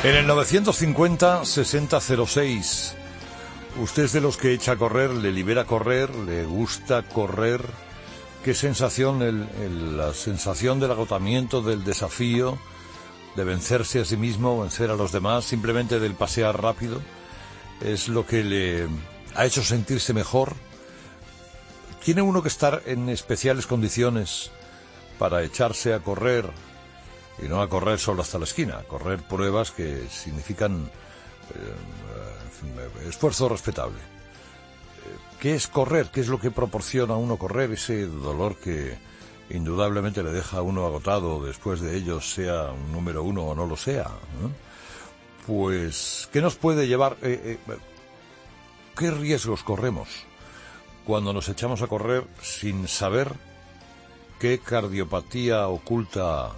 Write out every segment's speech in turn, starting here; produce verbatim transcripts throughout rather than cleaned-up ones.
En el novecientos cincuenta, sesenta cero seis. ¿Usted es de los que echa a correr, le libera correr, le gusta correr? ¿Qué sensación, el, el, la sensación del agotamiento, del desafío, de vencerse a sí mismo, vencer a los demás, simplemente del pasear rápido, es lo que le ha hecho sentirse mejor? ¿Tiene uno que estar en especiales condiciones para echarse a correr? Y no a correr solo hasta la esquina, a correr pruebas que significan eh, esfuerzo respetable. ¿Qué es correr? ¿Qué es lo que proporciona a uno correr? Ese dolor que indudablemente le deja a uno agotado después de ello, sea un número uno o no lo sea, ¿no? Pues, ¿qué nos puede llevar? Eh, eh, ¿Qué riesgos corremos cuando nos echamos a correr sin saber qué cardiopatía oculta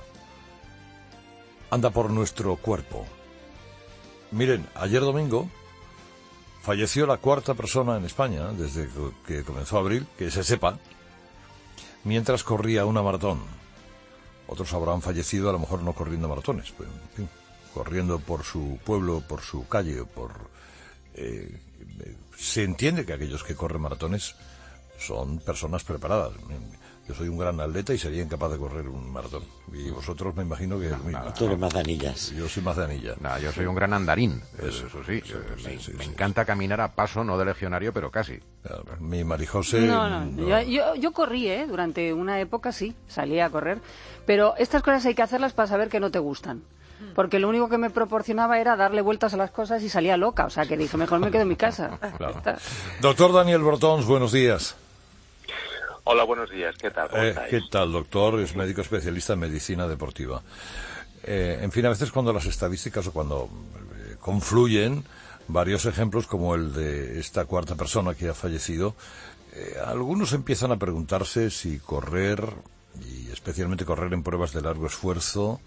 anda por nuestro cuerpo? Miren, ayer domingo falleció la cuarta persona en España, desde que comenzó abril, que se sepa, mientras corría una maratón. Otros habrán fallecido, a lo mejor no corriendo maratones, pero, en fin, corriendo por su pueblo, por su calle, por... Eh, se entiende que aquellos que corren maratones son personas preparadas. Yo soy un gran atleta y sería incapaz de correr un maratón. Y vosotros me imagino que... No, no, tú eres más de anillas. Yo soy más de anillas. No, yo soy un gran andarín. Eso, eso sí. sí, me sí, sí, me sí, encanta sí. caminar a paso, no de legionario, pero casi. Mi Marijose... No, no, no. Yo, yo, yo corrí, ¿eh? Durante una época sí, salía a correr. Pero estas cosas hay que hacerlas para saber que no te gustan. Porque lo único que me proporcionaba era darle vueltas a las cosas y salía loca. O sea, que dije, mejor me quedo en mi casa. Claro. Doctor Daniel Brotons, buenos días. Hola, buenos días. ¿Qué tal? ¿Cómo Eh, estáis? ¿Qué tal, doctor? Es médico especialista en medicina deportiva. Eh, en fin, a veces cuando las estadísticas o cuando eh, confluyen varios ejemplos como el de esta cuarta persona que ha fallecido, eh, algunos empiezan a preguntarse si correr, y especialmente correr en pruebas de largo esfuerzo,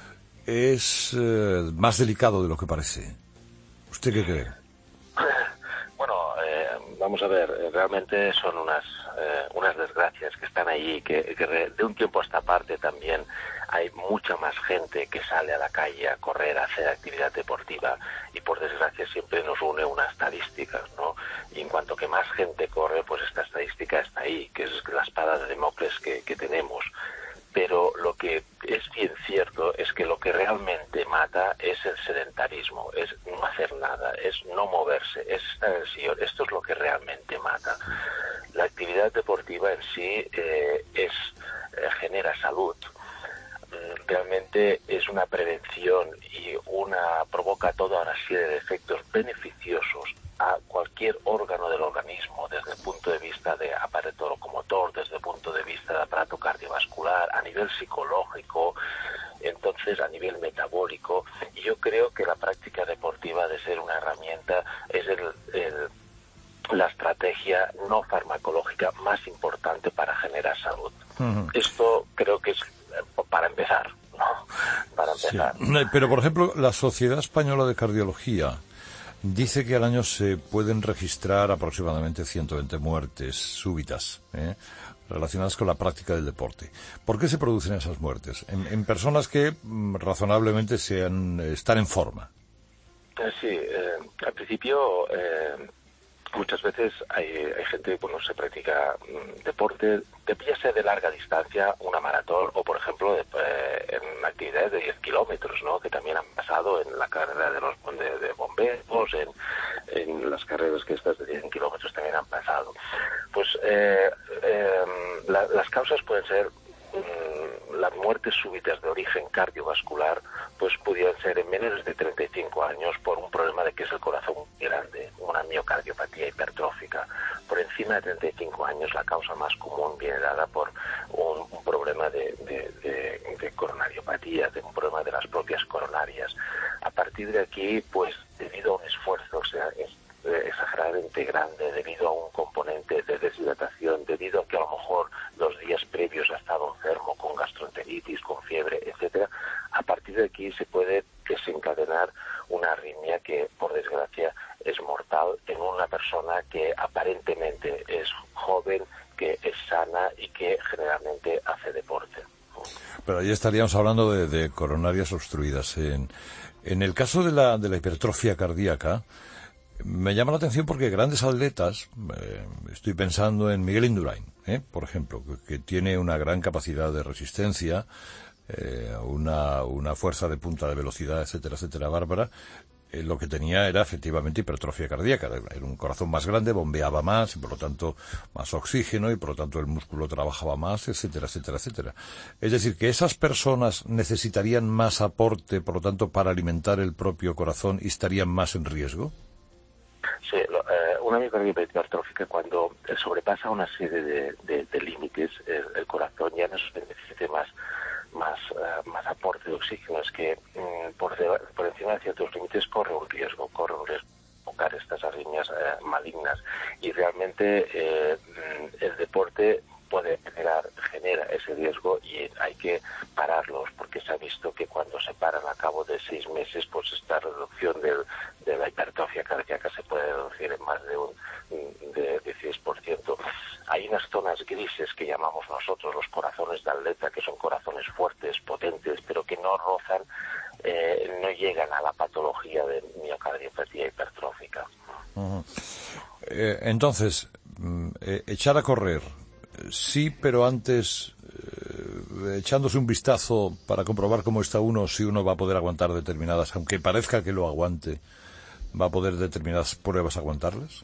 es eh, más delicado de lo que parece. ¿Usted qué cree? Bueno, eh, vamos a ver, eh, realmente son unas eh, unas desgracias que están allí, que, que re- de un tiempo a esta parte también hay mucha más gente que sale a la calle a correr, a hacer actividad deportiva, y por desgracia siempre nos une una estadística, ¿no? Y en cuanto que más gente corre, pues esta estadística está ahí, que es la espada de Damocles que, que tenemos. Pero lo que es bien cierto es que lo que realmente mata es el sedentarismo, es no hacer nada, es no moverse, es estar en el sillón. Esto es lo que realmente mata. La actividad deportiva en sí eh, es eh, genera salud. Realmente es una prevención y una provoca toda una serie de efectos beneficiosos a cualquier órgano del organismo, desde el punto de vista de aparato locomotor, desde el punto de vista de aparato cardiovascular, a nivel psicológico, entonces a nivel metabólico. Y yo creo que la práctica deportiva ha de ser una herramienta, es el, el, la estrategia no farmacológica más importante para generar salud. Uh-huh. Esto creo que es para empezar, ¿no? Para empezar. Sí. Pero, por ejemplo, la Sociedad Española de Cardiología dice que al año se pueden registrar aproximadamente ciento veinte muertes súbitas, ¿eh? relacionadas con la práctica del deporte. ¿Por qué se producen esas muertes? En, en personas que mm, razonablemente sean, están en forma. Sí, eh, al principio eh, muchas veces hay, hay gente, bueno, se practica mm, deporte, ya sea de larga distancia, una maratón, o por ejemplo de, eh, en actividades de diez kilómetros, ¿no? Que también han pasado en la carrera de los de, de bomberos, en, en las carreras que estas de diez kilómetros también han pasado. Pues eh, eh, la, las causas pueden ser mm, las muertes súbitas de origen cardiovascular, pues pudieran ser en menores de treinta y cinco años por un problema de que es el corazón muy grande, una miocardiopatía hipertrófica. Por encima de treinta y cinco años la causa más común viene dada por un, un problema de, de, de, de coronariopatía, de un problema de las propias coronarias. A partir de aquí, pues debido a un esfuerzo, o sea, es, eh, exageradamente grande, debido a un componente de deshidratación, debido a que a lo mejor los días previos ha estado enfermo con gastroenteritis, con fiebre, etcétera, a partir de aquí se puede desencadenar una arritmia que, por desgracia, es mortal en una persona que aparentemente es joven, que es sana y que generalmente hace deporte. Pero ahí estaríamos hablando de, de coronarias obstruidas. En, en el caso de la, de la hipertrofia cardíaca, me llama la atención porque grandes atletas, eh, estoy pensando en Miguel Indurain, ¿eh? por ejemplo, que, que tiene una gran capacidad de resistencia, eh, una, una fuerza de punta de velocidad, etcétera, etcétera, bárbara. Eh, lo que tenía era efectivamente hipertrofia cardíaca, era un corazón más grande, bombeaba más y por lo tanto más oxígeno y por lo tanto el músculo trabajaba más, etcétera, etcétera, etcétera. Es decir, que esas personas necesitarían más aporte, por lo tanto, para alimentar el propio corazón y estarían más en riesgo. Sí, lo, eh, una miocarditis hipertrófica cuando sobrepasa una serie de, de, de límites, el, el corazón ya no necesita más más uh, más aporte de oxígeno, es que mm, por, de, por encima de ciertos límites corre un riesgo, corre un riesgo de provocar estas arritmias uh, malignas y realmente eh, el deporte puede generar, genera ese riesgo y hay que pararlos porque se ha visto que cuando se paran a cabo de seis meses pues esta reducción del, de la hipertrofia cardíaca se puede reducir en más de un de dieciséis por ciento. Hay unas zonas grises que llamamos nosotros los corazones de atleta, que son corazones fuertes, potentes, pero que no rozan, eh, no llegan a la patología de miocardiopatía hipertrófica. Uh-huh. Eh, entonces, eh, echar a correr, sí, pero antes, eh, echándose un vistazo para comprobar cómo está uno, si uno va a poder aguantar determinadas, aunque parezca que lo aguante, ¿va a poder determinadas pruebas aguantarlas?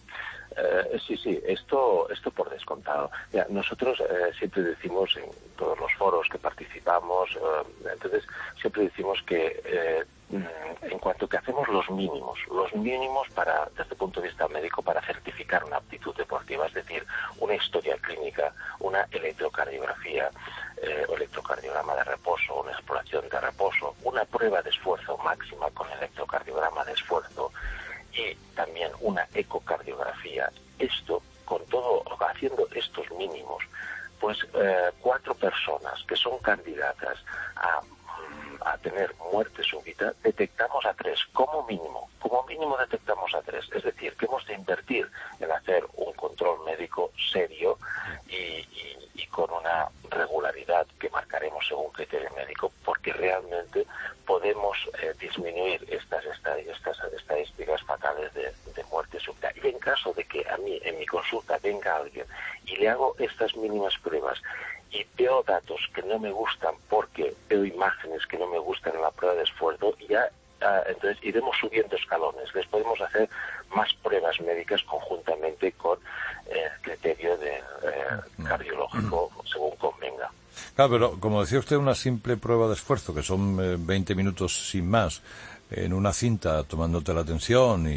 Eh, sí, sí, esto esto por descontado. Ya, nosotros eh, siempre decimos en todos los foros que participamos, eh, entonces siempre decimos que eh, en cuanto que hacemos los mínimos, los mínimos para desde el punto de vista médico para certificar una aptitud deportiva, es decir, una historia clínica, una electrocardiografía, eh, o electrocardiograma de reposo, una exploración de reposo, una prueba de esfuerzo máxima con electrocardiograma de esfuerzo, y también una ecocardiografía. Esto, con todo, haciendo estos mínimos, pues eh, cuatro personas que son candidatas a, a tener muerte súbita, detectamos a tres, como mínimo, como mínimo detectamos a tres. Es decir, que hemos de invertir en hacer un control médico serio y, y, y con una regularidad que marcaremos según criterio médico, porque realmente podemos eh, disminuir estas, estas, estas estadísticas fatales de, de muerte súbita. Y en caso de que a mí, en mi consulta, venga alguien y le hago estas mínimas pruebas y veo datos que no me gustan porque veo imágenes que no me gustan en la prueba de esfuerzo, ya ah, entonces iremos subiendo escalones. Les podemos hacer más pruebas médicas conjuntamente con el eh, criterio del eh, cardiológico, según convenga. Claro, pero como decía usted, una simple prueba de esfuerzo, que son eh, veinte minutos sin más, en una cinta tomándote la tensión y,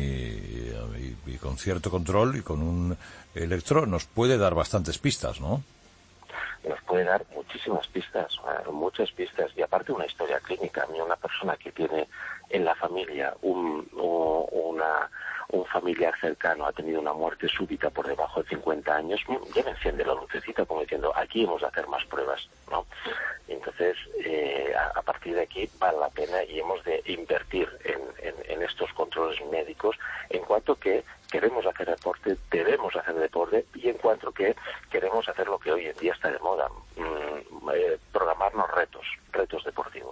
y, y con cierto control y con un electro, nos puede dar bastantes pistas, ¿no? Nos puede dar muchísimas pistas, muchas pistas, y aparte una historia clínica. A mí una persona que tiene en la familia un, una, un familiar cercano ha tenido una muerte súbita por debajo de cincuenta años, ya me enciende la lucecita como diciendo, aquí hemos de hacer más pruebas, ¿no? Entonces, eh, a, a partir de aquí vale la pena y hemos de invertir en, en, en estos controles médicos en cuanto que queremos hacer deporte, debemos hacer deporte, y en cuanto que queremos hacer lo que hoy en día está de moda, mmm, eh, programarnos retos, retos deportivos.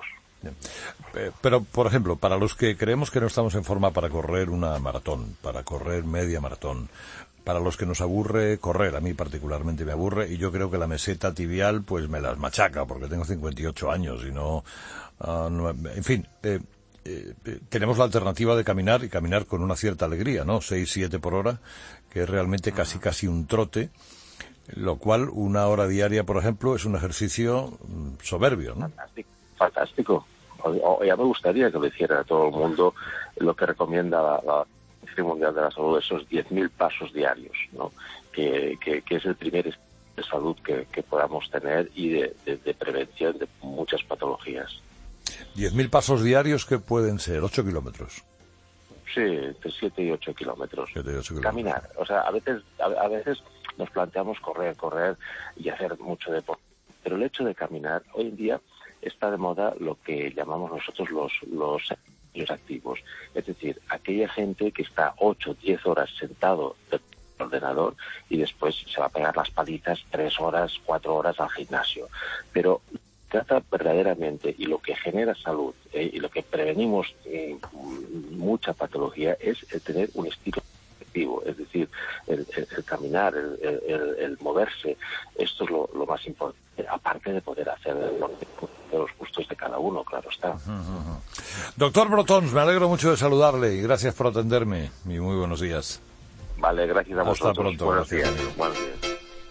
Pero, por ejemplo, para los que creemos que no estamos en forma para correr una maratón, para correr media maratón, para los que nos aburre correr, a mí particularmente me aburre, y yo creo que la meseta tibial pues me las machaca, porque tengo cincuenta y ocho años y no... Uh, no en fin... Eh, Eh, tenemos la alternativa de caminar y caminar con una cierta alegría, ¿no? seis, siete por hora, que es realmente casi casi un trote, lo cual una hora diaria, por ejemplo, es un ejercicio soberbio, ¿no? Fantástico. Fantástico. O, o ya me gustaría que lo hiciera todo el mundo lo que recomienda la, la Organización Mundial de la Salud, esos diez mil pasos diarios, ¿no? Que, que, que es el primer estado de salud que, que podamos tener y de, de, de prevención de muchas patologías. Diez mil pasos diarios, que pueden ser ocho kilómetros. Sí, entre siete y ocho kilómetros. siete y ocho kilómetros. Caminar. O sea, a veces, a, a veces nos planteamos correr, correr y hacer mucho deporte. Pero el hecho de caminar, hoy en día está de moda lo que llamamos nosotros los, los, los activos. Es decir, aquella gente que está ocho, diez horas sentado del ordenador y después se va a pegar las palitas tres horas, cuatro horas al gimnasio. Pero trata verdaderamente y lo que genera salud eh, y lo que prevenimos eh, mucha patología es el tener un estilo activo, es decir, el, el, el caminar, el, el, el moverse. Esto es lo, lo más importante, aparte de poder hacer de los gustos de cada uno, claro está. Uh-huh, uh-huh. Doctor Brotons, me alegro mucho de saludarle y gracias por atenderme y muy buenos días. Vale, gracias a vosotros. Hasta pronto. Buenos Gracias, días. amigo. Buenos días.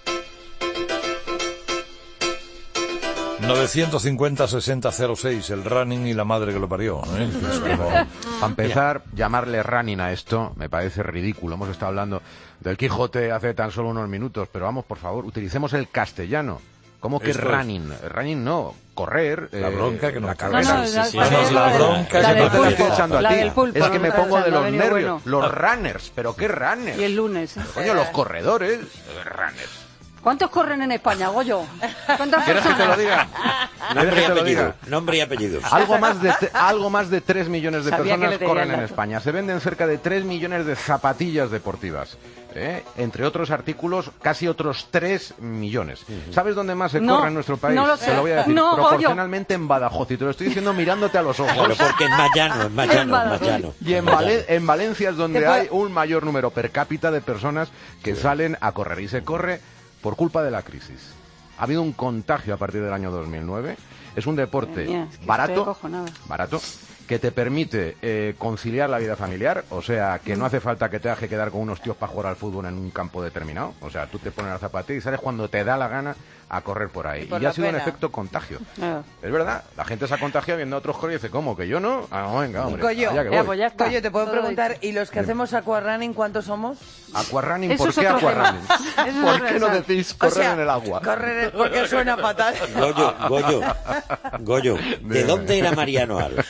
novecientos cincuenta sesenta cero seis, el running y la madre que lo parió. ¿eh? Es como... Para empezar, llamarle running a esto me parece ridículo. Hemos estado hablando del Quijote hace tan solo unos minutos, pero vamos, por favor, utilicemos el castellano. ¿Cómo que Esto running? Es... Running no, correr. La eh, bronca que no la carrera. No, no, Sí, la, sí, sí. No, la bronca la que del no te la estoy pulpo, echando a la ti. del pulpo, Es que me no, pongo de no ha los venido nervios. bueno. Los runners, pero ¿qué runners? Y el lunes. ¿eh? Coño, los corredores. Runners. ¿Cuántos corren en España, Goyo? ¿Cuántas ¿Quieres que te lo personas? diga? ¿Quieres Nombre que y te lo apellido. diga? Nombre y apellido. Algo más de te- algo más de tres millones de Sabía que personas le tenía corren el en dato. España. Se venden cerca de tres millones de zapatillas deportivas. ¿eh? Entre otros artículos, casi otros tres millones. ¿Sabes dónde más se No, corre en nuestro país? no lo sé. Te lo voy a decir. No, Proporcionalmente en Badajoz. Y te lo estoy diciendo mirándote a los ojos. Claro, porque es más llano, es más Es llano, es más Badajoz. llano. Y en, Más Vale- llano. en Valencia es donde Te puedo- hay un mayor número per cápita de personas que salen a correr. Y se corre por culpa de la crisis. Ha habido un contagio a partir del año dos mil nueve. Es un deporte Madre mía, es que estoy barato, acojonada. barato, que te permite eh, conciliar la vida familiar. O sea, que no hace falta que te tengas que quedar con unos tíos para jugar al fútbol en un campo determinado. O sea, tú te pones la zapatilla y sales cuando te da la gana a correr por ahí. Y por Y ha la sido un pena. efecto contagio. Ah. Es verdad, la gente se ha contagiado viendo a otros correr y dice, ¿cómo? ¿Que yo no? Ah, no, venga, hombre. Coño, allá que Ya, voy. pues ya está. Oye, te puedo Todo preguntar, dicho. ¿y los que hacemos aquarunning cuántos somos? Aquarunning, Eso ¿por es qué otro tema. aquarunning? Eso es ¿Por otra qué no cosa. decís O correr sea, en el agua? Correr porque suena fatal. Goyo, Goyo, Goyo, ¿de dónde era Mariano Aro?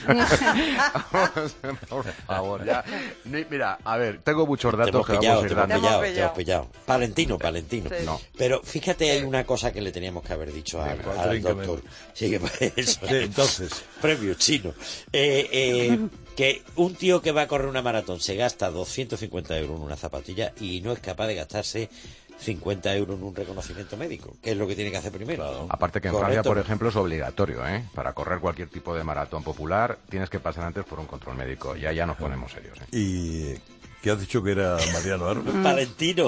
Por favor, ya. Ni- Mira, a ver, tengo muchos Te datos hemos que pillado, vamos a te ir hemos dando. pillado, Te te hemos hemos pillado. Palentino, Palentino. Sí. No. Pero fíjate, hay una cosa que le teníamos que haber dicho a- Venga, al tríncame. doctor. Sí, que eso. Sí, entonces. Premio chino. Eh, eh, que un tío que va a correr una maratón se gasta doscientos cincuenta euros en una zapatilla y no es capaz de gastarse cincuenta euros en un reconocimiento médico, que es lo que tiene que hacer primero. Aparte que en Correcto. Francia, por ejemplo, es obligatorio, ¿eh? Para correr cualquier tipo de maratón popular tienes que pasar antes por un control médico. Ya ya nos ponemos serios, ¿eh? ¿Y qué has dicho que era Mariano Aro? Palentino.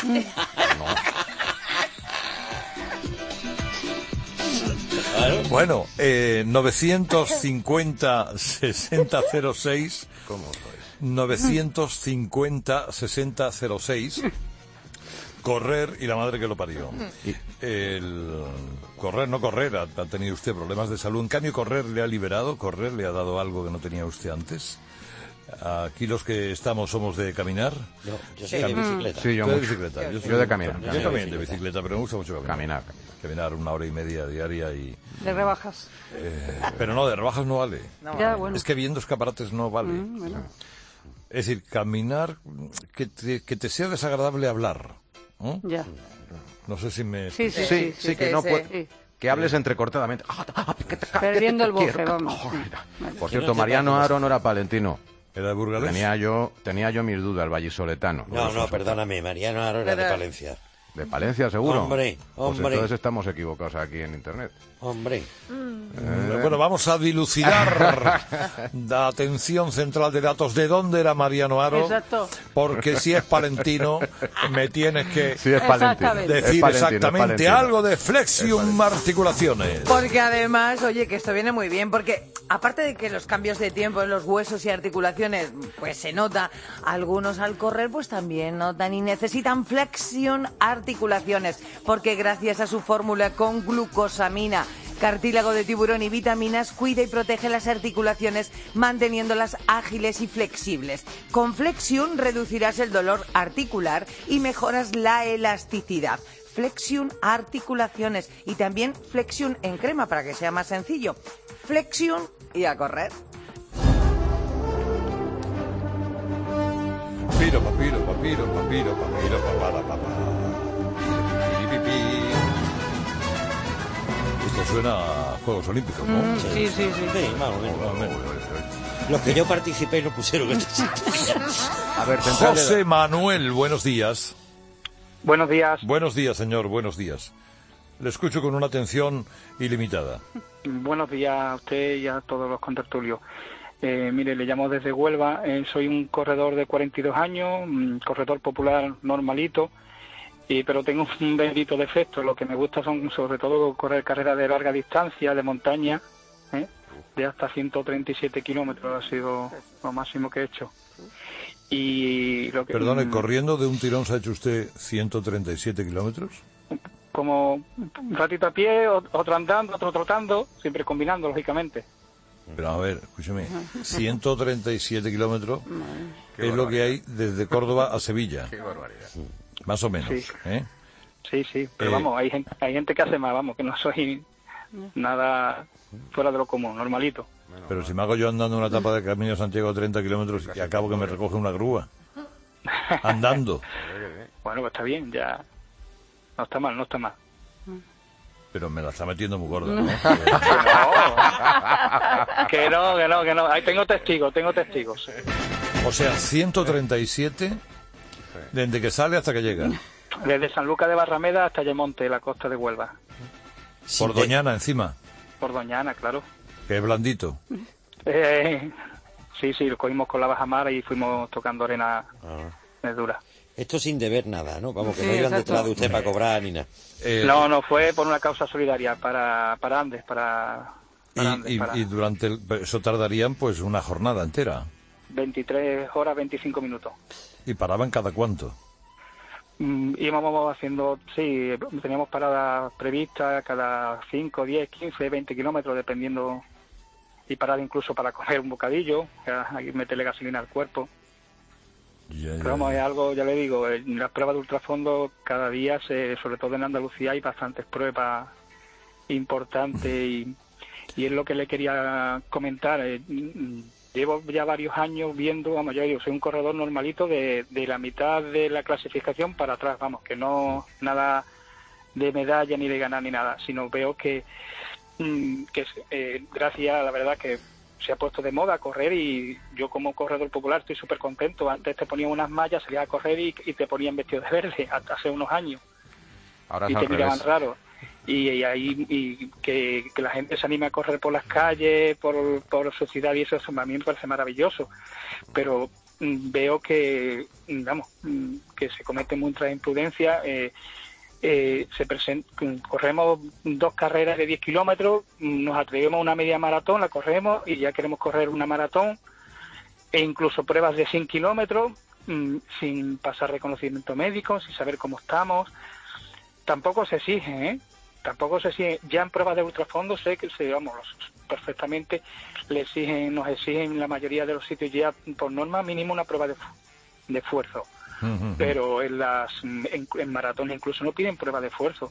Claro. Bueno, eh, novecientos cincuenta sesenta cero seis. ¿Cómo sois? novecientos cincuenta sesenta cero seis. Correr y la madre que lo parió. El correr, no correr, ha, ha tenido usted problemas de salud. En cambio, correr le ha liberado, correr le ha dado algo que no tenía usted antes. Aquí los que estamos somos de caminar. No, yo soy de bicicleta. Sí, yo, Usted de mucho. bicicleta. Yo soy de caminar, Yo caminar. también de bicicleta, pero me gusta mucho caminar. Caminar, caminar. Caminar una hora y media diaria y... Le rebajas. eh, pero no, de rebajas no vale. Ya, bueno. Es que viendo escaparates no vale. Mm, bueno. Es decir, caminar, que te, que te sea desagradable hablar. ¿no? Ya. No sé si me... Sí, sí, Sí, sí. sí, sí, que sí, no sí. puede... Sí. Que hables entrecortadamente. Ah, ah, que te- que Perdiendo te el bofe, quiero. vamos. Oh, Sí. mira. Vale. Por Que no cierto, te Mariano pases. Aro no era palentino. ¿Era de Burgalés? Tenía yo, tenía yo mis dudas, el vallisoletano. No, no, perdóname, Mariano Aro era de Pero- Palencia. ¿De Palencia, seguro? Hombre, Pues hombre. entonces estamos equivocados aquí en Internet. Hombre, Eh, Bueno, vamos a dilucidar la atención central de datos. ¿De dónde era Mariano Aro? Exacto. Porque si es palentino, me tienes que Sí, es palentino. Exactamente. Es decir palentino, es exactamente palentino. algo de flexium articulaciones. Porque además, oye, que esto viene muy bien, porque aparte de que los cambios de tiempo en los huesos y articulaciones, pues se nota, algunos al correr pues también notan y necesitan flexión articulaciones, porque gracias a su fórmula con glucosamina, cartílago de tiburón y vitaminas, cuida y protege las articulaciones manteniéndolas ágiles y flexibles. Con Flexion reducirás el dolor articular y mejoras la elasticidad. Flexion articulaciones y también Flexion en crema para que sea más sencillo. Flexion y a correr. Piro, papiro, papiro, papiro, papiro, papara, papá. Pi, pi, pi, pi. Esto suena a Juegos Olímpicos, ¿no? Mm, sí, sí, sí. sí, más o menos. Más o menos. Los que yo participé no pusieron este sitio. A ver, central de- José Manuel, buenos días. Buenos días. Buenos días, señor, buenos días. Le escucho con una atención ilimitada. Buenos días a usted y a todos los contertulios. Eh, mire, le llamo desde Huelva. Eh, soy un corredor de cuarenta y dos años, un corredor popular normalito, y, pero tengo un bendito defecto. Lo que me gusta son sobre todo correr carreras de larga distancia, de montaña, ¿eh? de hasta ciento treinta y siete kilómetros ha sido lo máximo que he hecho. Y lo que, Perdone, mm, ¿corriendo de un tirón se ha hecho usted ciento treinta y siete kilómetros? como un ratito a pie, otro andando, otro trotando, siempre combinando, lógicamente. Pero a ver, escúcheme, ciento treinta y siete kilómetros Qué es lo que hay desde Córdoba a Sevilla, Qué barbaridad. más o menos, Sí. ¿eh? Sí, sí, pero Eh, vamos, hay gente, hay gente que hace más, vamos, que no soy nada fuera de lo común, normalito. Pero si me hago yo andando una etapa de Camino de Santiago de treinta kilómetros y acabo que me recoge una grúa, andando, Bueno, pues está bien, ya no está mal, no está mal. pero me la está metiendo muy gorda, ¿no? Que no, que no, que no, ahí tengo testigos, tengo testigos. O sea, ciento treinta y siete desde que sale hasta que llega. Desde San Lucas de Barrameda hasta Yemonte, la costa de Huelva. Por Doñana encima, Por Doñana, claro. que es blandito. Eh, sí, sí, lo cogimos con la bajamar y fuimos tocando arena Ah. dura. Esto sin deber nada, ¿no? Vamos, que Sí, no iban exacto. detrás de usted para cobrar ni nada. Eh, No, no, fue por una causa solidaria para, para Andes, para, y, para Andes, y- para y durante el- eso tardarían pues una jornada entera. veintitrés horas, veinticinco minutos. ¿Y paraban cada cuánto? Mm, íbamos haciendo, sí, teníamos paradas previstas cada cinco, diez, quince, veinte kilómetros, dependiendo, y parada incluso para comer un bocadillo, y meterle gasolina al cuerpo. Ya, ya, Pero vamos, es ya. algo, ya le digo, en las pruebas de ultrafondo cada día, se, sobre todo en Andalucía, hay bastantes pruebas importantes y, y es lo que le quería comentar. eh, mm, Llevo ya varios años viendo, vamos, ya digo, soy un corredor normalito de, de la mitad de la clasificación para atrás, vamos, que no nada de medalla ni de ganar ni nada, sino veo que, mm, que eh, gracias a la verdad que se ha puesto de moda correr y yo como corredor popular estoy súper contento. Antes te ponían unas mallas, salías a correr y, y te ponían vestido de verde hasta hace unos años Ahora y es te al miraban revés. raro. Y, y ahí y que, que la gente se anime a correr por las calles, por, por su ciudad y eso, eso a mí me parece maravilloso. Pero mm, veo que, mm, vamos, mm, que se comete mucha imprudencia. Eh, eh, se present, corremos dos carreras de diez kilómetros, nos atrevemos a una media maratón, la corremos y ya queremos correr una maratón e incluso pruebas de cien kilómetros mm, sin pasar reconocimiento médico, sin saber cómo estamos. Tampoco se exige, ¿eh? Tampoco se exige. Ya en pruebas de ultrafondo sé que se, vamos, perfectamente le exigen, nos exigen la mayoría de los sitios ya por norma mínimo una prueba de, de esfuerzo. Pero en las en, en maratones incluso no piden prueba de esfuerzo.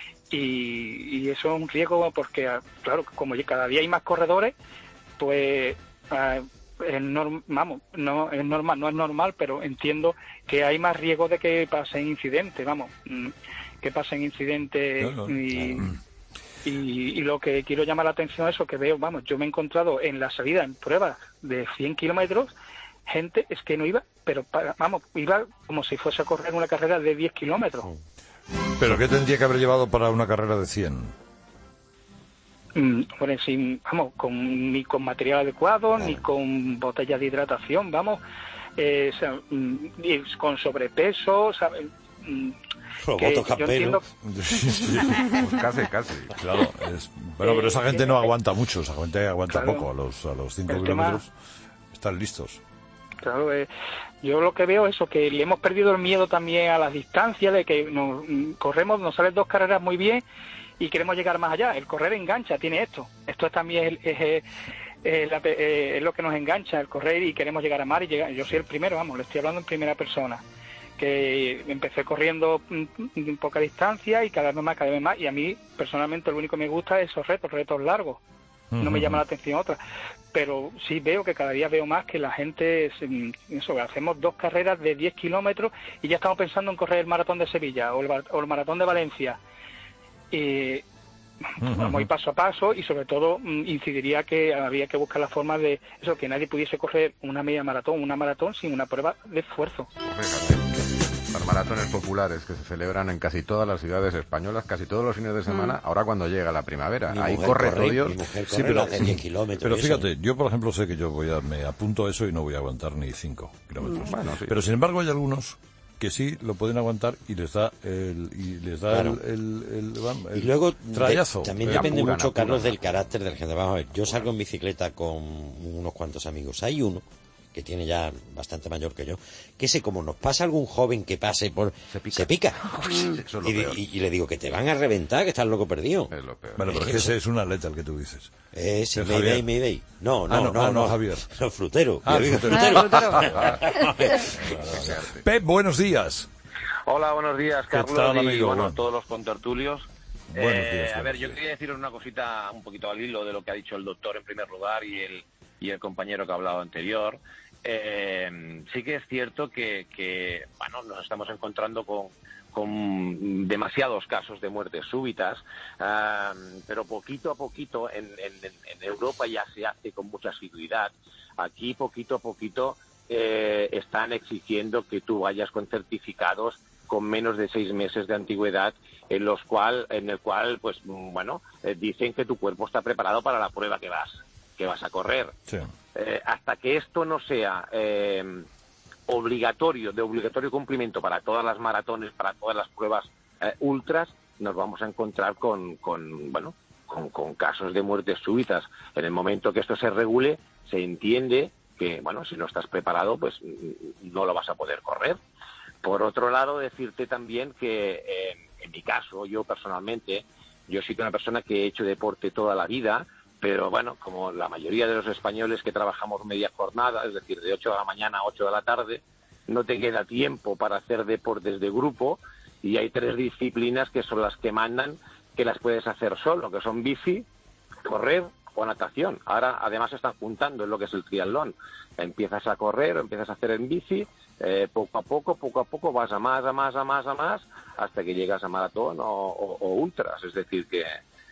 Y, y eso es un riesgo porque, claro, como cada día hay más corredores, pues eh, es norm, vamos, no es normal, no es normal, pero entiendo que hay más riesgo de que pasen incidentes, vamos, que pasen incidentes No, no, y, claro. y, y lo que quiero llamar la atención es eso que veo, vamos, yo me he encontrado en la salida en pruebas de cien kilómetros, gente es que no iba, pero para, vamos, iba como si fuese a correr una carrera de diez kilómetros. ¿Pero qué tendría que haber llevado para una carrera de cien? Mm, bueno, sin, vamos, con, ni con material adecuado, ni con botellas de hidratación, vamos, eh, o sea, mm, y con sobrepeso, ¿sabes? Mm, que Roboto yo entiendo, Pues casi, casi. Claro, es, bueno, pero esa gente no aguanta mucho, esa gente aguanta Claro. poco, a los, a los cinco El tema- kilómetros están listos. claro, eh, yo lo que veo es eso, que le hemos perdido el miedo también a las distancias, de que nos mm, corremos, nos salen dos carreras muy bien y queremos llegar más allá. El correr engancha, tiene esto. Esto también es, es, es, la- es lo que nos engancha, el correr y queremos llegar a mar y llegar. Yo soy el primero, vamos, le estoy hablando en primera persona, que empecé corriendo en poca distancia y cada vez más, cada vez más, y a mí personalmente lo único que me gusta es esos retos, retos largos. No me llama la atención otra, pero sí veo que cada día veo más que la gente, se- eso, hacemos dos carreras de diez kilómetros y ya estamos pensando en correr el maratón de Sevilla o el, ba- o el maratón de Valencia. Y vamos a ir paso a paso y sobre todo mm, incidiría que había que buscar la forma de eso, que nadie pudiese correr una media maratón, una maratón sin una prueba de esfuerzo. Fíjate. Las maratones populares que se celebran en casi todas las ciudades españolas, casi todos los fines de semana, mm. ahora cuando llega la primavera. Mi ahí mujer corre, corre Dios. Mi mujer corre, sí, pero, hace diez kilómetros. Pero fíjate, yo por ejemplo sé que yo voy a, me apunto a eso y no voy a aguantar ni cinco kilómetros. Bueno, sí. Pero sin embargo hay algunos que sí lo pueden aguantar y les da el y les da claro. el, el, el, el y luego trayazo. De, también eh, depende apuran, mucho, apuran, Carlos, apuran. del carácter del gente. Vamos a ver, yo salgo en bicicleta con unos cuantos amigos. Hay uno que tiene ya bastante mayor que yo, que ese, como nos pasa algún joven que pase por... Se pica. Se pica. Eso es lo y, peor. y, y le digo que te van a reventar, que estás loco perdido. Es lo peor. Bueno, pero es que ese es un atleta el que tú dices. Ese, ¿El Mayday, Javier? Mayday. No, no, Ah, no, no, ah, no, no, Javier. No, frutero. Ah, Yo digo frutero. frutero. Pep, buenos días. Hola, buenos días, ¿Qué Carlos, tal, y amigo? bueno, Bueno. todos los contertulios. Buenos Eh, días, a ver, buenos yo días. quería deciros una cosita un poquito al hilo de lo que ha dicho el doctor en primer lugar y el, y el compañero que ha hablado anterior. Eh, sí que es cierto que, que bueno, nos estamos encontrando con, con demasiados casos de muertes súbitas, uh, pero poquito a poquito en, en, en Europa ya se hace con mucha asiduidad. Aquí poquito a poquito eh, están exigiendo que tú vayas con certificados con menos de seis meses de antigüedad, en los cual, en el cual, pues, bueno, eh, dicen que tu cuerpo está preparado para la prueba que vas, que vas a correr. Sí. Eh, hasta que esto no sea eh, obligatorio, de obligatorio cumplimiento para todas las maratones, para todas las pruebas eh, ultras, nos vamos a encontrar con, con bueno, con, con casos de muertes súbitas. En el momento que esto se regule, se entiende que, bueno, si no estás preparado, pues no lo vas a poder correr. Por otro lado, decirte también que, eh, en mi caso, yo personalmente, yo soy una persona que he hecho deporte toda la vida, pero bueno, como la mayoría de los españoles que trabajamos media jornada, es decir, de ocho de la mañana a ocho de la tarde, no te queda tiempo para hacer deportes de grupo y hay tres disciplinas que son las que mandan, que las puedes hacer solo, que son bici, correr o natación. Ahora, además, se están juntando en lo que es el triatlón. Empiezas a correr, empiezas a hacer en bici, eh, poco a poco, poco a poco vas a más, a más, a más, a más, hasta que llegas a maratón o, o, o ultras. Es decir, que,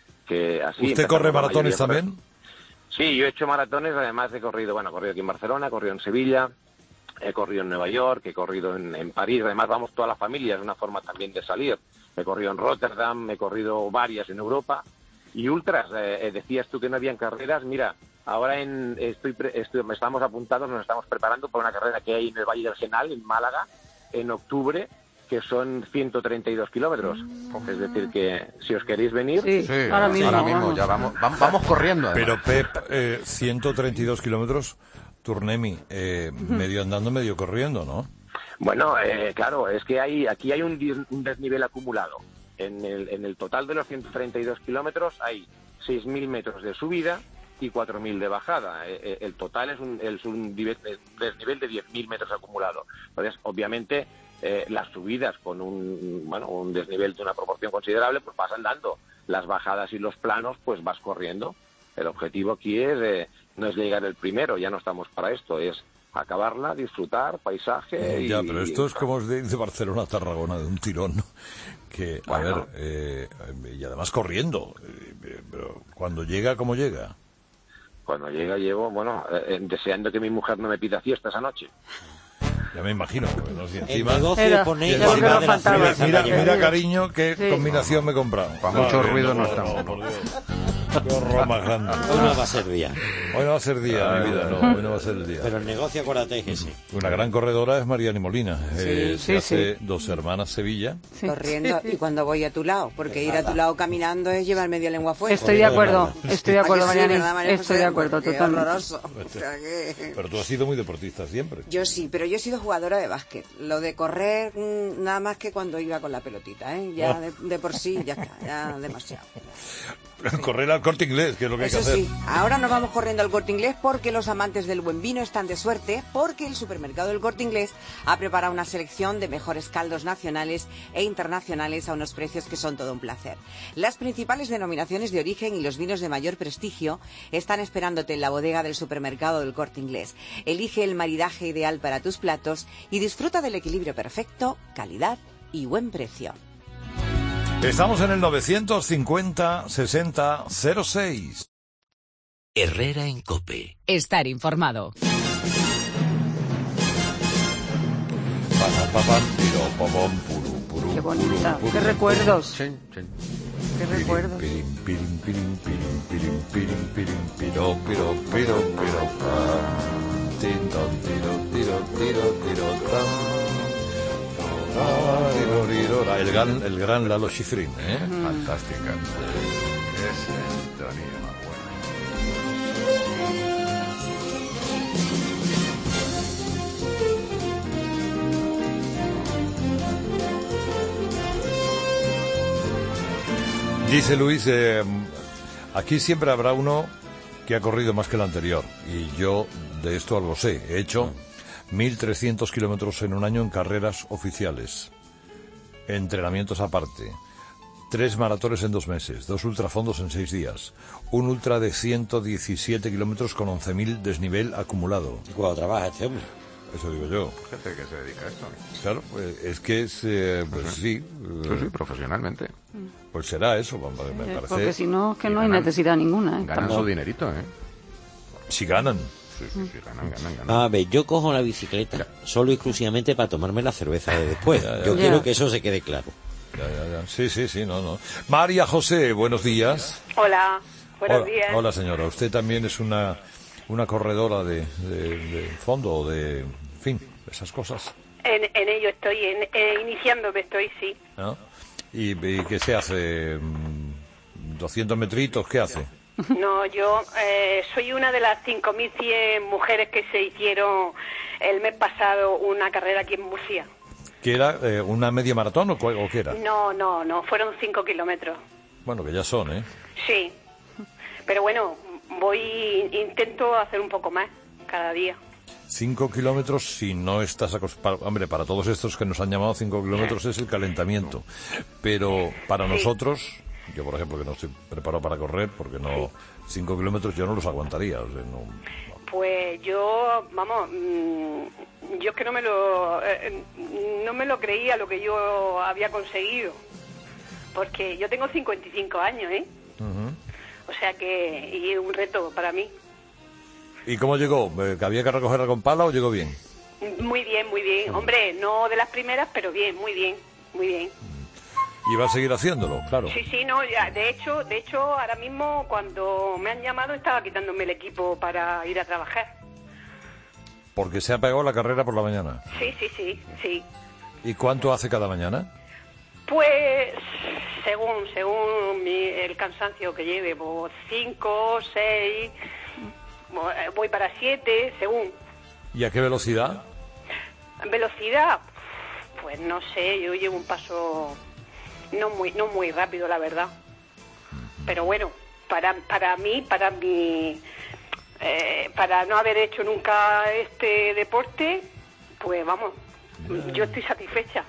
que así... ¿Usted corre maratones mayoría, también? Sí, yo he hecho maratones, además he corrido, bueno, he corrido aquí en Barcelona, he corrido en Sevilla, he corrido en Nueva York, he corrido en, en París, además vamos toda la familia, es una forma también de salir. He corrido en Rotterdam, he corrido varias en Europa. Y ultras, eh, decías tú que no habían carreras, mira, ahora en, estoy, estoy, estamos apuntados, nos estamos preparando para una carrera que hay en el Valle del Genal, en Málaga, en octubre, que son ciento treinta y dos kilómetros. Es decir, que si os queréis venir... Sí, Sí, ahora mismo, ahora mismo vamos. ya vamos, vamos, vamos corriendo. Además. Pero Pep, eh, ciento treinta y dos kilómetros, Turnemi, eh, medio andando, medio corriendo, ¿no? Bueno, eh, claro, es que hay aquí hay un, dis- un desnivel acumulado. En el, en el total de los ciento treinta y dos kilómetros hay seis mil metros de subida y cuatro mil de bajada. Eh, eh, el total es un, es un dive- desnivel de diez mil metros acumulado. Entonces, obviamente, eh, las subidas con un, bueno, un desnivel de una proporción considerable, pues vas andando. Las bajadas y los planos, pues vas corriendo. El objetivo aquí es eh, no es llegar el primero, ya no estamos para esto, es acabarla, disfrutar, paisaje y... Ya, pero esto es como de, de Barcelona a Tarragona, de un tirón, ¿no? Que, a Bueno. ver, eh, y además corriendo, eh, pero cuando llega, ¿cómo llega? Cuando llega llevo, bueno, eh, deseando que mi mujer no me pida fiesta esa noche. Ya me imagino, porque no sé, El encima... negocio Era- ponéis ya lo que encima nos de la faltaba. cerveza Mira, para llevar. mira, cariño, qué Sí. combinación me he comprado. Para mucho Madre, ruido no no, estamos. por Dios. Qué horror más grande. Hoy no va a ser día. Hoy no va a ser día, mi vida, no, hoy no va a ser el día. Pero el negocio, acuérdate que sí. Una gran corredora es Mariani Molina. Eh, Sí, se sí, hace Dos Hermanas Sevilla. Sí. corriendo y cuando voy a tu lado, porque ir a tu lado caminando es llevar media lengua fuera. Estoy de acuerdo, estoy de acuerdo, ¿A que sí, Mariani. verdad, María Estoy José? de acuerdo, Qué totalmente. horroroso. O sea que- Pero tú has sido muy deportista siempre. Yo sí, pero yo he sido jugadora de básquet. Lo de correr, mm, nada más que cuando iba con la pelotita, ¿eh? Ya Oh. de, de por sí, ya está, ya demasiado. Correr al Corte Inglés, que es lo que hay Eso que hacer. sí, ahora nos vamos corriendo al Corte Inglés porque los amantes del buen vino están de suerte, porque el supermercado del Corte Inglés ha preparado una selección de mejores caldos nacionales e internacionales a unos precios que son todo un placer. Las principales denominaciones de origen y los vinos de mayor prestigio están esperándote en la bodega del supermercado del Corte Inglés. Elige el maridaje ideal para tus platos y disfruta del equilibrio perfecto, calidad y buen precio. Estamos en el novecientos cincuenta sesenta cero seis. Herrera en COPE. Estar informado. Para, papam, piro, popom, puru, puru, Qué bonita. puru, Qué puru, recuerdos. Chin, chin. Qué recuerdos. Pirim, pirim, pirim, pirim, pirim, pirim, pirim, piro, piro, piro, piro, pam. Tin, ton, tiro, tiro, tiro, tiro, tam. Ah, tiro, tiro, ra. El gran, el gran Lalo Schifrin, ¿eh? Fantástica. Qué sintonía más buena. Dice Luis, eh, aquí siempre habrá uno que ha corrido más que el anterior. Y yo de esto algo sé. He hecho mil trescientos kilómetros en un año en carreras oficiales. Entrenamientos aparte. Tres maratones en dos meses. Dos ultrafondos en seis días. Un ultra de ciento diecisiete kilómetros con once mil desnivel acumulado. ¿Y cuando trabaja este hombre? Eso digo yo. Gente que se dedica a esto. Claro, pues, es que es... Eh, pues sí. Sí, sí, profesionalmente. Pues será eso, me Eh, parece. Porque si no, es que Y no hay ganan- necesidad ninguna. ¿eh? Ganan Tampoco. su dinerito, ¿eh? Si ganan. Sí, sí, sí, ganan, ganan, ganan. A ver, yo cojo la bicicleta solo y exclusivamente para tomarme la cerveza de después. Ya, ya. Yo Ya. quiero que eso se quede claro. Ya, ya, ya. Sí, sí, sí, no, no. María José, buenos días. Hola, buenos hola, días. Hola, señora. Usted también es una, una corredora de, de, de fondo o de, en fin, esas cosas, En, en ello estoy, en, eh, iniciándome estoy, sí. ¿no? ¿Y, y qué se hace? Mm, ¿doscientos metritos? ¿Qué hace? No, yo eh, soy una de las cinco mil cien mujeres que se hicieron el mes pasado una carrera aquí en Murcia. ¿Qué era? Eh, ¿Una media maratón o, cuál- o qué era? No, no, no, fueron cinco kilómetros. Bueno, que ya son, ¿eh? Sí, pero bueno, voy, intento hacer un poco más cada día. Cinco kilómetros si no estás acostumbrado. Hombre, para todos estos que nos han llamado, cinco kilómetros es el calentamiento. Pero para Sí. nosotros, yo por ejemplo que no estoy preparado para correr, porque no, cinco kilómetros yo no los aguantaría. O sea, no, Pues yo, vamos, mm, yo es que no me lo, eh, no me lo creía lo que yo había conseguido, porque yo tengo cincuenta y cinco años, ¿eh? Ujú. O sea que, y es un reto para mí. ¿Y cómo llegó? Eh, ¿Que había que recogerla con pala o llegó bien? Muy bien, muy bien. Hombre, no de las primeras, pero bien, muy bien, muy bien. Y va a seguir haciéndolo, claro. Sí, sí, no, ya, de hecho, de hecho, ahora mismo cuando me han llamado estaba quitándome el equipo para ir a trabajar. Porque se ha pegado la carrera por la mañana. Sí, sí, sí, sí. ¿Y cuánto hace cada mañana? Pues según según mi- el cansancio que lleve, pues cinco, seis, voy para siete, según. ¿Y a qué velocidad? Velocidad, pues no sé, yo llevo un paso no muy no muy rápido, la verdad. Pero bueno, para para mí, para mi eh, para no haber hecho nunca este deporte, pues vamos, yo estoy satisfecha.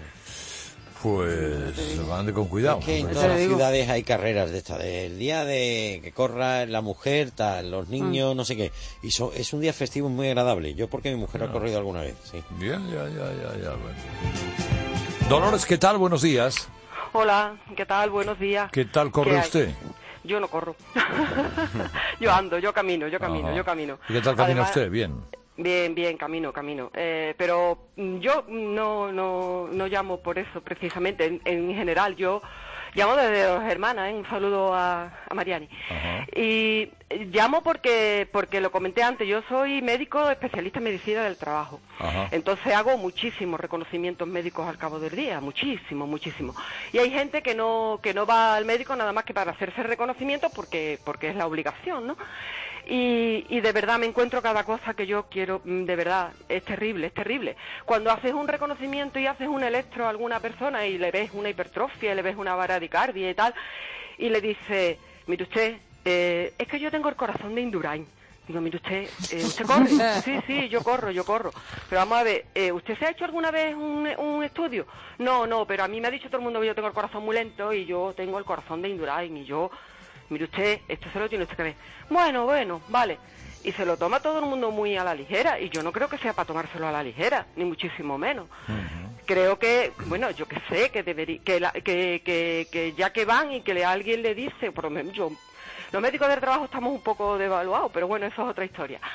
Pues ande con cuidado. Es que en Porque- todas las digo. ciudades hay carreras de estas, del día de que corra la mujer, tal, los niños, no sé qué. Y so- es un día festivo muy agradable. Yo porque mi mujer ha corrido alguna vez, sí. Bien, ya, ya, ya, ya. Bueno. Dolores, ¿qué tal? Buenos días. Hola, ¿qué tal? Buenos días. ¿Qué tal corre ¿Qué hay? usted? Yo no corro. Yo ando, yo camino, yo camino, Ajá. yo camino. ¿Y qué tal camina Además, usted? Bien. Bien, bien, camino, camino. Eh, pero mm, yo no, no, no llamo por eso precisamente. En, en general, yo llamo desde Dos Hermanas, ¿eh? Un saludo a, a Mariani. Ajá. Y eh, llamo porque, porque lo comenté antes, yo soy médico especialista en medicina del trabajo. Ajá. Entonces hago muchísimos reconocimientos médicos al cabo del día, muchísimo, muchísimo. Y hay gente que no, que no va al médico nada más que para hacerse reconocimiento porque, porque es la obligación, ¿no? Y, y de verdad me encuentro cada cosa que yo quiero, mm, de verdad, es terrible, es terrible. Cuando haces un reconocimiento y haces un electro a alguna persona y le ves una hipertrofia, le ves una baradicardia y tal, y le dice, mire usted, eh, es que yo tengo el corazón de Indurain. Digo, mire usted, eh, ¿usted corre? Sí, sí, yo corro, yo corro. Pero vamos a ver, eh, ¿usted se ha hecho alguna vez un, un estudio? No, no, pero a mí me ha dicho todo el mundo que yo tengo el corazón muy lento y yo tengo el corazón de Indurain y yo... Mire usted, esto se lo tiene usted que ver. Bueno, bueno, vale. Y se lo toma todo el mundo muy a la ligera. Y yo no creo que sea para tomárselo a la ligera, ni muchísimo menos. Uh-huh. Creo que, bueno, yo que sé, que debería, que, la, que, que, que ya que van y que le, alguien le dice, por lo menos yo, los médicos del trabajo estamos un poco devaluados, pero bueno, eso es otra historia.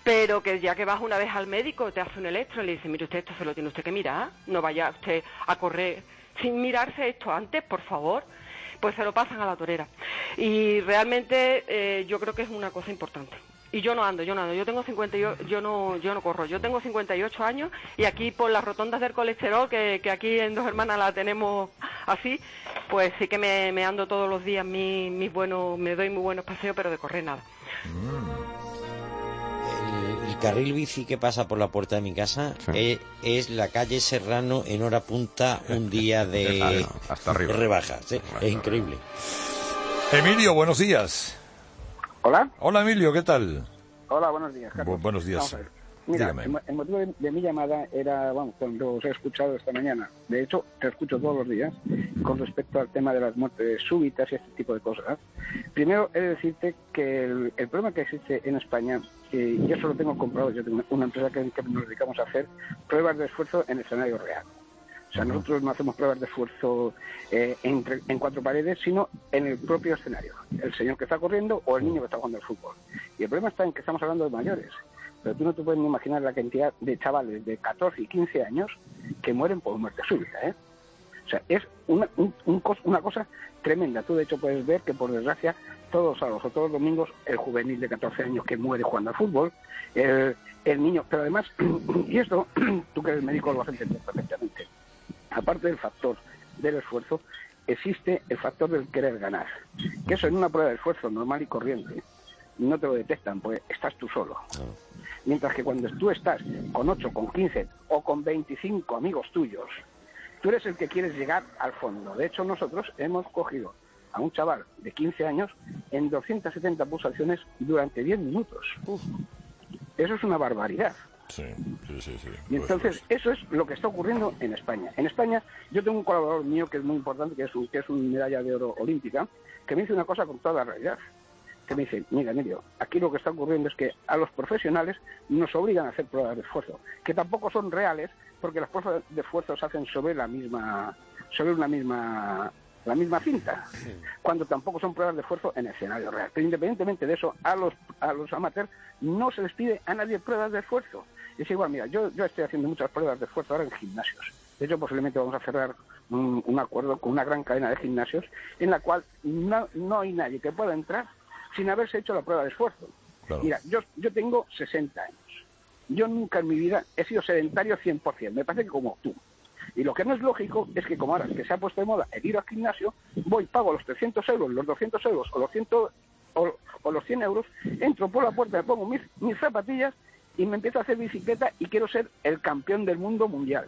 pero que ya que vas una vez al médico, te hace un electro y le dice, mire usted, esto se lo tiene usted que mirar, no vaya usted a correr sin mirarse esto antes, por favor, pues se lo pasan a la torera. Y realmente eh, yo creo que es una cosa importante. Y yo no ando, yo no ando, yo tengo cincuenta y ocho, yo no, yo no corro, yo tengo cincuenta y ocho años y aquí por las rotondas del colesterol, que, que aquí en Dos Hermanas la tenemos así, pues sí que me, me ando todos los días mis, mis buenos, me doy muy buenos paseos, pero de correr nada. El, el carril bici que pasa por la puerta de mi casa Sí. es, es la calle Serrano en hora punta un día de, Hasta arriba. de rebajas, ¿sí? Es increíble. Emilio, buenos días. Hola. Hola, Emilio, ¿qué tal? Hola, buenos días, Carlos. Bu- buenos días. Vamos a ver. Mira, Dígame. el, mo- el motivo de, de mi llamada era, vamos, cuando os he escuchado esta mañana. De hecho, te escucho todos los días con respecto al tema de las muertes súbitas y este tipo de cosas. Primero, he de decirte que el, el problema que existe en España, y yo eso lo tengo comprobado, yo tengo una empresa que, que nos dedicamos a hacer pruebas de esfuerzo en escenario real. O sea, nosotros no hacemos pruebas de esfuerzo eh, entre, en cuatro paredes, sino en el propio escenario. El señor que está corriendo o el niño que está jugando al fútbol. Y el problema está en que estamos hablando de mayores. Pero tú no te puedes ni imaginar la cantidad de chavales de catorce y quince años que mueren por muerte súbita, ¿eh? O sea, es una, un, un cos, una cosa tremenda. Tú, de hecho, puedes ver que, por desgracia, todos los sábados o todos los domingos, el juvenil de catorce años que muere jugando al fútbol, el, el niño... Pero además, y esto, tú que eres médico lo vas a entender perfectamente. Aparte del factor del esfuerzo, existe el factor del querer ganar. Que eso en una prueba de esfuerzo normal y corriente no te lo detectan, porque estás tú solo. Mientras que cuando tú estás con ocho, con quince o con veinticinco amigos tuyos, tú eres el que quieres llegar al fondo. De hecho, nosotros hemos cogido a un chaval de quince años en doscientas setenta pulsaciones durante diez minutos. Uf. Eso es una barbaridad. Sí, sí, sí. sí. Y entonces, eso es lo que está ocurriendo en España. En España, yo tengo un colaborador mío que es muy importante, que es un, que es una medalla de oro olímpica, que me dice una cosa con toda la realidad. Que me dice, mira, Emilio, aquí lo que está ocurriendo es que a los profesionales nos obligan a hacer pruebas de esfuerzo, que tampoco son reales, porque las pruebas de esfuerzo se hacen sobre la misma, sobre una misma, la misma cinta, sí. Cuando tampoco son pruebas de esfuerzo en escenario real. Pero independientemente de eso, a los, a los amateurs no se les pide a nadie pruebas de esfuerzo. Es igual, mira, yo, yo estoy haciendo muchas pruebas de esfuerzo ahora en gimnasios. De hecho, posiblemente vamos a cerrar un, un acuerdo con una gran cadena de gimnasios en la cual no, no hay nadie que pueda entrar sin haberse hecho la prueba de esfuerzo. Claro. Mira, yo, yo tengo sesenta años. Yo nunca en mi vida he sido sedentario cien por ciento. Me parece que como tú. Y lo que no es lógico es que como ahora que se ha puesto de moda el ir al gimnasio, voy, pago los trescientos euros, los doscientos euros o los, cien, o, o los cien euros, entro por la puerta, me pongo mis, mis zapatillas y me empiezo a hacer bicicleta y quiero ser el campeón del mundo mundial.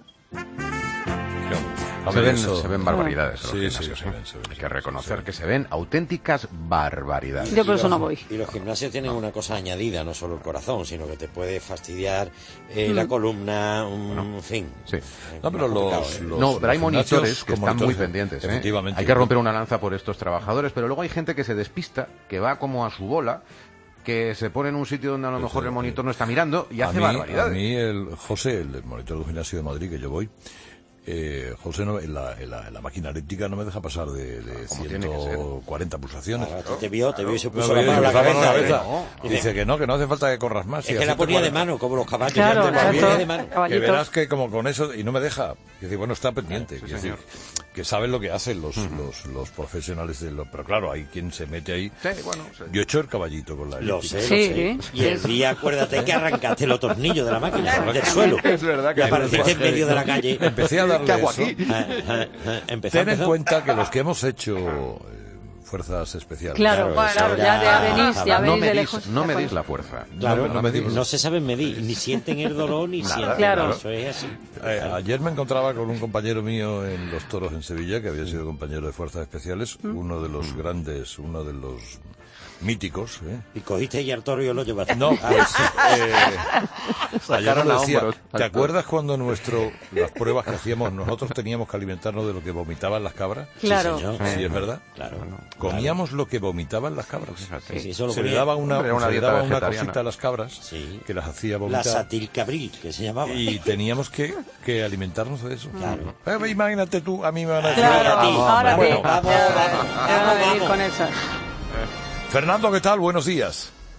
Se ver, ven, eso... se ven barbaridades. Sí, sí, se ven, se ven, Hay que reconocer que se ven auténticas barbaridades. Yo por eso no voy. Y los gimnasios tienen una cosa añadida, no solo el corazón, sino que te puede fastidiar eh, mm. la columna, un bueno, fin. Sí. No, pero los, los, no, pero hay los monitores que están monitores, muy pendientes. Efectivamente. ¿eh? Hay que romper una lanza por estos trabajadores, pero luego hay gente que se despista, que va como a su bola, que se pone en un sitio donde a lo mejor el monitor no está mirando y hace mí, barbaridades. A mí, el José, el monitor de un gimnasio de Madrid que yo voy, Eh, José, no, en, la, en, la, en la máquina elíptica no me deja pasar de, de ciento cuarenta pulsaciones. Claro, te vio, te vio y se puso no, la mano en la cabeza. cabeza. No. Y dice que no, que no hace falta que corras más. Es que la ponía de mano, como los caballos. Claro, de claro, ponía de mano. Que verás que como con eso, y no me deja. Que dice, bueno, está pendiente. Sí, que, decir, que saben lo que hacen los, uh-huh. los, los profesionales. De lo, pero claro, hay quien se mete ahí. Sí, bueno, sí. Yo he hecho el caballito con la elíptica. Lo sé, sí, lo sé. Y el día, acuérdate que arrancaste los tornillos de la máquina, del suelo. Es verdad que y apareciste en medio de la calle. Empecé a darle ¿Qué hago eso. aquí? Ten en cuenta que los que hemos hecho eh, fuerzas especiales. Claro, claro, claro ya, ya venís, ya no venís de medís, lejos. No medís la fuerza. Claro, no, no, medís. no se saben medir, ni sienten el dolor, ni Nada, sienten. Claro. Eso es así. Eh, ayer me encontraba con un compañero mío en Los Toros en Sevilla, que había sido compañero de fuerzas especiales, mm. uno de los grandes, uno de los míticos. ¿eh? Y cogiste y al toro y lo llevaste. No, pues, eh, ayer nos decía, ¿te acuerdas cuando nuestro las pruebas que hacíamos nosotros teníamos que alimentarnos de lo que vomitaban las cabras? Claro. Sí, señor. Sí, es verdad. Claro. Comíamos lo que vomitaban las cabras. Sí, sí, eso se le daba una, Hombre, una, se le dieta daba una cosita a las cabras sí. que las hacía vomitar. La satilcabril, que se llamaba. Y teníamos que, que alimentarnos de eso. Claro. Eh, imagínate tú, a mí me van a decir... Claro, a ti. ahora Bueno, sí. vamos, vamos, Te van a venir con esas. Fernando, ¿qué tal? Buenos días.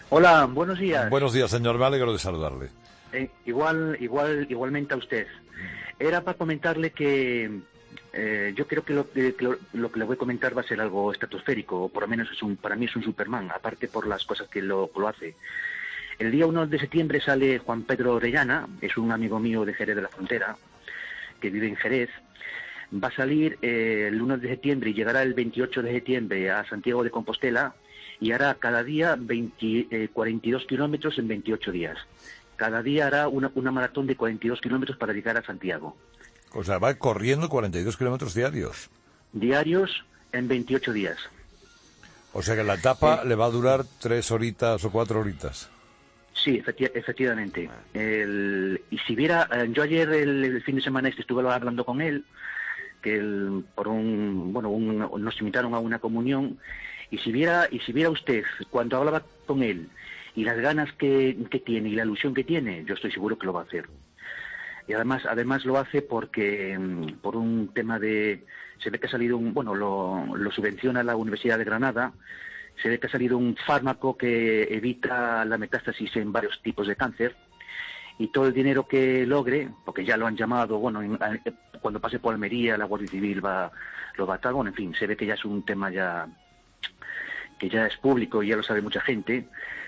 Hola, buenos días. Buenos días, señor. Me alegro de saludarle. Eh, igual, igual, igualmente a usted. Era para comentarle que eh, yo creo que lo, que lo, lo que le voy a comentar va a ser algo estratosférico, o por lo menos es un, para mí es un Superman, aparte por las cosas que lo, lo hace. El día uno de septiembre sale Juan Pedro Orellana, es un amigo mío de Jerez de la Frontera, que vive en Jerez. Va a salir eh, el uno de septiembre y llegará el veintiocho de septiembre a Santiago de Compostela y hará cada día veinte, eh, cuarenta y dos kilómetros en veintiocho días. Cada día hará una, una maratón de cuarenta y dos kilómetros para llegar a Santiago. O sea, va corriendo cuarenta y dos kilómetros diarios. Diarios en veintiocho días. O sea que la etapa Sí. le va a durar tres horitas o cuatro horitas. Sí, efecti- efectivamente. El, y si viera, eh, yo ayer el, el fin de semana este estuve hablando con él, que el, por un, bueno, un, nos invitaron a una comunión, y si viera, y si viera usted cuando hablaba con él y las ganas que, que tiene y la ilusión que tiene, yo estoy seguro que lo va a hacer. Y además, además lo hace porque mm, por un tema de, se ve que ha salido un, bueno, lo, lo subvenciona la Universidad de Granada. Se ve que ha salido un fármaco que evita la metástasis en varios tipos de cáncer, y todo el dinero que logre, porque ya lo han llamado, bueno, en, a, cuando pase por Almería la Guardia Civil va, lo va a estar, bueno, en fin, se ve que ya es un tema ya que ya es público y ya lo sabe mucha gente,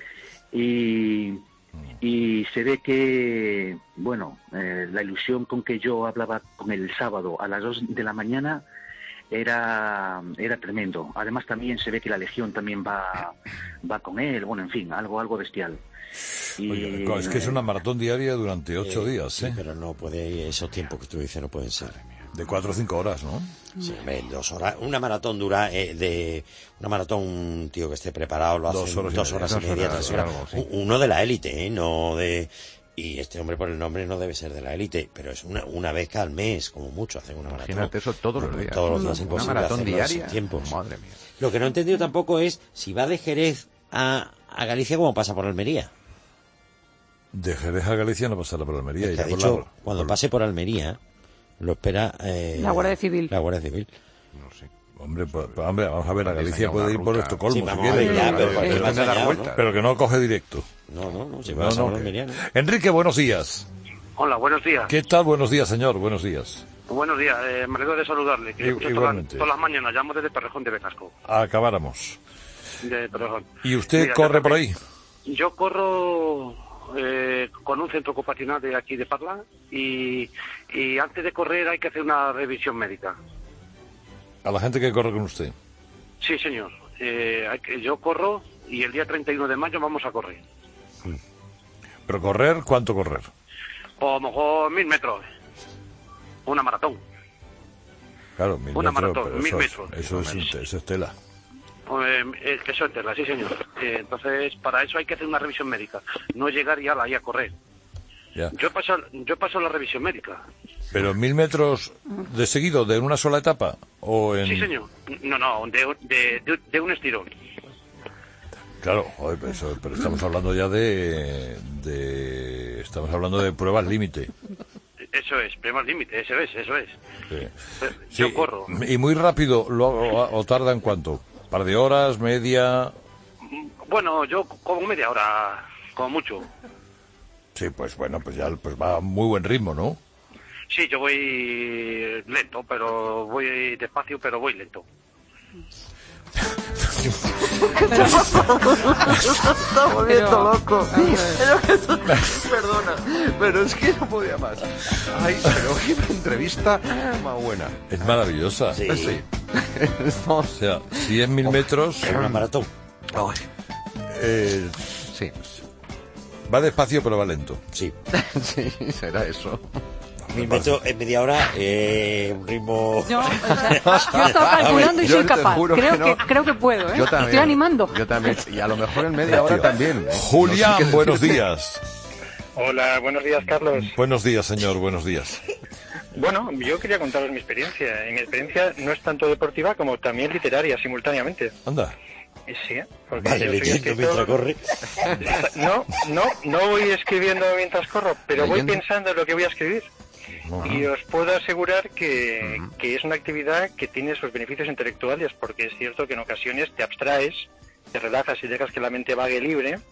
y, y se ve que, bueno, eh, la ilusión con que yo hablaba con él el sábado a las dos de la mañana era era tremendo. Además también se ve que la Legión también va va con él, bueno, en fin, algo algo bestial. Y, Oye, es que es una maratón diaria durante ocho Eh, días, sí, ¿eh? pero no puede, esos tiempos que tú dices no pueden ser. De cuatro o cinco horas, ¿no? Sí, hombre, dos horas. Una maratón dura, eh, de una maratón, un tío que esté preparado lo hace Dos en horas y dos media. horas y Dos media, horas, tres horas. algo, sí. U- Uno de la élite, ¿eh? No de... Y este hombre por el nombre no debe ser de la élite, pero es una, una vez cada mes, como mucho, hacen una maratón. Imagínate eso todos los No, días. Todos los días, Una imposible maratón hacerlo en esos diaria. tiempos. Madre mía. Lo que no he entendido tampoco es si va de Jerez a, a Galicia como pasa por Almería. De Jerez a Galicia no pasará por Almería. Es que irá ha por dicho, la- cuando por- pase por Almería, lo espera... eh, La Guardia Civil. La Guardia Civil. No sé. Hombre, pues, pues, hombre, vamos a ver, a Diseña Galicia una puede ir por ruta. Estocolmo, Sí, si vamos quiere, a ver, ya, pero, pero- pero- pero- Depende de dar ¿no? vueltas. pero que no coge directo. No, no, no, si No, pasa no, por que- Almería, ¿no? Enrique, buenos días. Hola, buenos días. ¿Qué tal? Buenos días, señor, buenos días. Buenos días, eh, me alegro de saludarle. Que I- escucho todas, igualmente. todas las mañanas, llamo desde Torrejón de Becasco. Acabáramos. De Torrejón. ¿Y usted Mira, corre yo por también- ahí? Yo corro eh, con un centro ocupacional de aquí de Parla y, y antes de correr hay que hacer una revisión médica. A la gente que corre con usted. Sí, señor. Eh, hay que, yo corro y el día treinta y uno de mayo vamos a correr. Pero correr, ¿cuánto correr? O a lo mejor mil metros. Una maratón. Claro, mil Una metros. maratón, pero mil eso, es- metros. Eso es, un- eso es tela. Eh, eh, eso es tela, sí, señor. Eh, entonces, para eso hay que hacer una revisión médica. No llegar y ala, ahí a correr. Ya. Yo he pasado, yo he pasado la revisión médica. ¿Pero mil metros de seguido, de una sola etapa? ¿O en...? Sí, señor. No, no, de, de, de, de un estirón. Claro, joder, pero, eso- pero estamos hablando ya de, de... Estamos hablando de pruebas límite. Eso es, primer límite, eso es, eso es. Sí. Eh, Sí, Yo corro. ¿Y muy rápido lo, o, o tarda en cuánto? ¿Par de horas, media? Bueno, yo como media hora, como mucho. Sí, pues bueno, pues ya pues va a muy buen ritmo, ¿no? Sí, yo voy lento, pero voy despacio, pero voy lento. Está volviendo Pero- loco. Pero que tú- Perdona, pero es que no podía más. Ay, pero qué entrevista más buena. Es maravillosa. Sí. Sí. O sea, si es mil metros, Es una maratón. Ay, eh, sí, va despacio pero va lento. Sí. sí, será eso. Mil metros en media hora, eh, un ritmo... No, o sea, yo he estado calculando y Yo soy te capaz. juro Creo que no. que, creo que puedo, ¿eh? Yo también. Estoy animando. Yo también. Y a lo mejor en media hora también. Julián, No sé qué buenos decirte. días. Hola, buenos días, Carlos. Buenos días, señor, buenos días. Bueno, yo quería contaros mi experiencia. Y mi experiencia no es tanto deportiva como también literaria, simultáneamente. Anda. Eh, Sí, porque Vale, yo soy leyendo escritor. mientras corre. No, no, no voy escribiendo mientras corro, pero voy ¿Leyendo? pensando en lo que voy a escribir. Y os puedo asegurar que, que es una actividad que tiene sus beneficios intelectuales, porque es cierto que en ocasiones te abstraes, te relajas y dejas que la mente vague libre,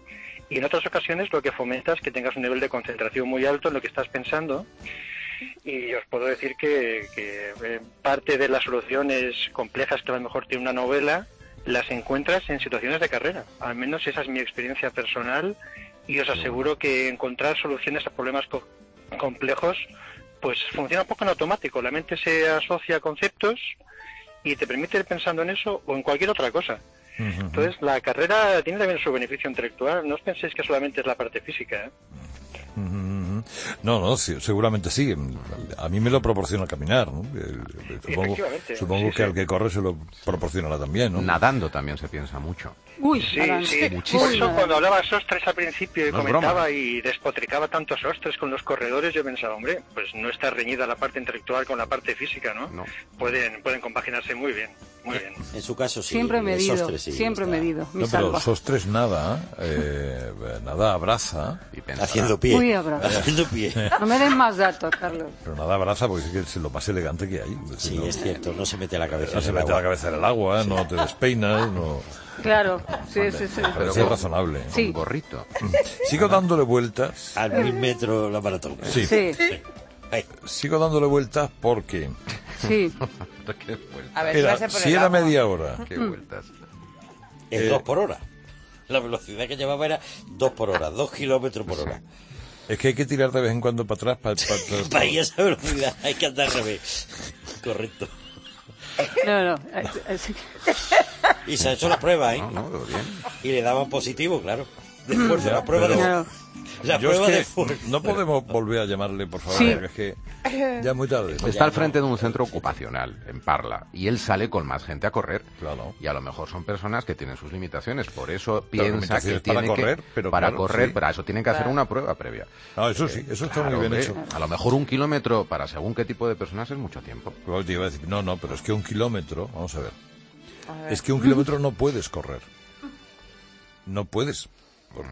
Y en otras ocasiones lo que fomenta es que tengas un nivel de concentración muy alto en lo que estás pensando. Y os puedo decir que, que eh, parte de las soluciones complejas que a lo mejor tiene una novela las encuentras en situaciones de carrera. Al menos esa es mi experiencia personal, y os aseguro que encontrar soluciones a problemas co- complejos pues funciona un poco en automático. La mente se asocia a conceptos y te permite ir pensando en eso o en cualquier otra cosa. Uh-huh. Entonces, la carrera tiene también su beneficio intelectual. No os penséis que solamente es la parte física, ¿eh? Uh-huh. No, no, sí, seguramente sí. A mí me lo proporciona caminar, ¿no? El, el, supongo supongo sí, que sí. al que corre se lo proporcionará también, ¿no? Nadando también se piensa mucho. Uy, sí, sí. Muchísimo. Por eso cuando hablaba Sostres al principio y no comentaba y despotricaba tanto Sostres con los corredores, yo pensaba, hombre, pues no está reñida la parte intelectual con la parte física, ¿no? no. Pueden pueden compaginarse muy bien, muy bien. En su caso sí. Siempre medido, Sostres, sí, siempre está. medido. No, pero Sostres nada, eh, nada abraza. Y haciendo pie. Uy, abraza. Haciendo pie. No me den más datos, Carlos. Pero nada abraza porque es que es lo más elegante que hay. Sí, no, es cierto, no se mete la cabeza no en se el mete agua. la cabeza en el agua, sí. No te despeinas, no... Claro, sí, sí, sí. Pero es razonable. Sí. Un gorrito. Sigo dándole vueltas. Al mil metros la maratón. Sí. Sí. Sigo dándole vueltas porque... Sí. A ver, era, si, vas a si era agua. media hora. Qué vueltas. Es Eh, dos por hora. La velocidad que llevaba era dos por hora, dos kilómetros por hora. Es que hay que tirar de vez en cuando para atrás. Para, para, para, Para ir a esa velocidad hay que andar al revés. Correcto. No, no. Y se ha hecho la prueba, ¿eh? No, no, bien. Y le daban positivo, claro. De esfuerzo, la prueba pero- de... Claro. La Yo prueba es que de esfuerzo. no podemos volver a llamarle, por favor, Sí. porque es que ya es muy tarde. Está al frente de un centro ocupacional, en Parla, y él sale con más gente a correr. Claro. Y a lo mejor son personas que tienen sus limitaciones, por eso Pero piensa que limitaciones tiene para correr, que... pero para claro, correr, sí. para eso tienen que hacer Claro. una prueba previa. No, eso sí, eso está Claro, muy bien hombre, hecho. a lo mejor un kilómetro para según qué tipo de personas es mucho tiempo. Luego te iba a decir, no, no, pero es que un kilómetro, vamos a ver, A ver. es que un kilómetro no puedes correr. No puedes.